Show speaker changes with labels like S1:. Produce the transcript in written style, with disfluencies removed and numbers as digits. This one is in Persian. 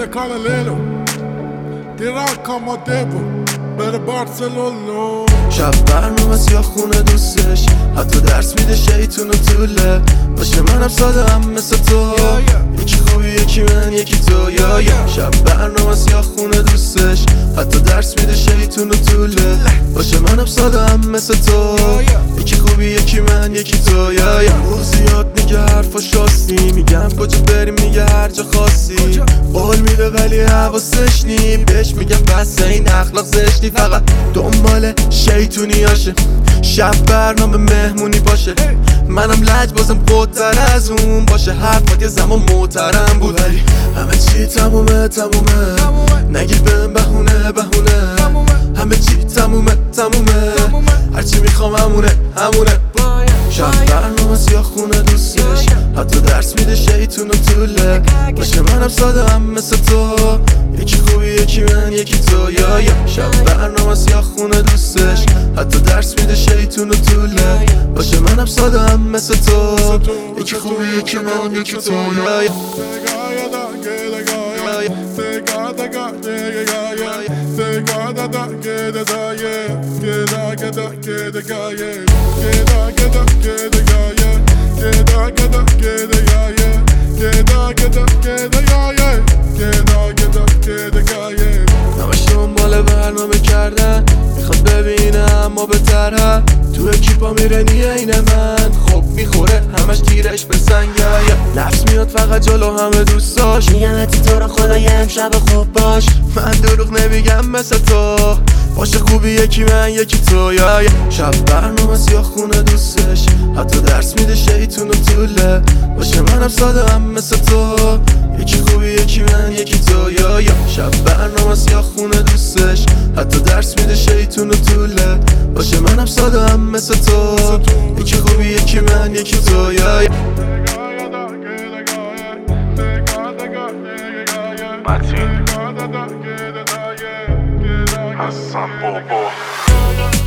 S1: paralelo dirà come devo بره بارسلونا.
S2: شب برنامه یا خونه دوستش، حتی درس میده شیطون و طوله. باشه منم ساده هم مثل تو، یکی خوبی یکی من یکی تو. شب برنامه یا خونه دوستش، حتی درس میده شیطون و طوله. باشه منم ساده هم مثل تو، یکی خوبی یکی من یکی تو. زیاد میگه حرفا شاستی، میگم کجا بریم میگه هر جا خواستی. قول میده ولی حواسش نی، بهش میگم بس این اخلاق زشتی، فقط دنبال شیطونیاشه. شب برنامه مهمونی باشه، منم لج بازم قدر از اون باشه. حرفات یه زمان محترم بود ولی همه چی تمومه. نگیر بهم بهونه همه چی تمومه. هرچی میخوام همونه. شب برنامه یا خونه دوستش، حتی درس میده شیطون و طوله. باشه منم ساده هم مثل تو، یکی خوبی یکی من یکی تو. شب برنامه یا خونه دوستش، حتی درس میده شیطون و طوله. باشه منم ساده هم مثل تو، یکی خوبی یکی من یکی تو. همش دنبال برنامه کردن، میخواد ببینه اما بهتره. تو اکیپا میره نیه این من، خب میخوره همش گیرش به سنگه. نفس میاد فقط جلو همه دوستاش،
S3: میگم اتی تو رو خدا یه امشب خوب باش.
S2: من دروغ نمیگم مثل تو، باشه خوبی یکی من یکی تو. شب برنامه یا خونه دوستش، حتی درس میده شیطون و طوله. باشه منم ساده هم مثل تو، یکی خوبی یکی من یکی تو. شب برنامه یا خونه دوستش، حتی درس میده شیطون و طوله. باشه منم ساده هم مثل تو، یکی خوبی یکی من یکی تو.
S4: Martin Hassan Bobo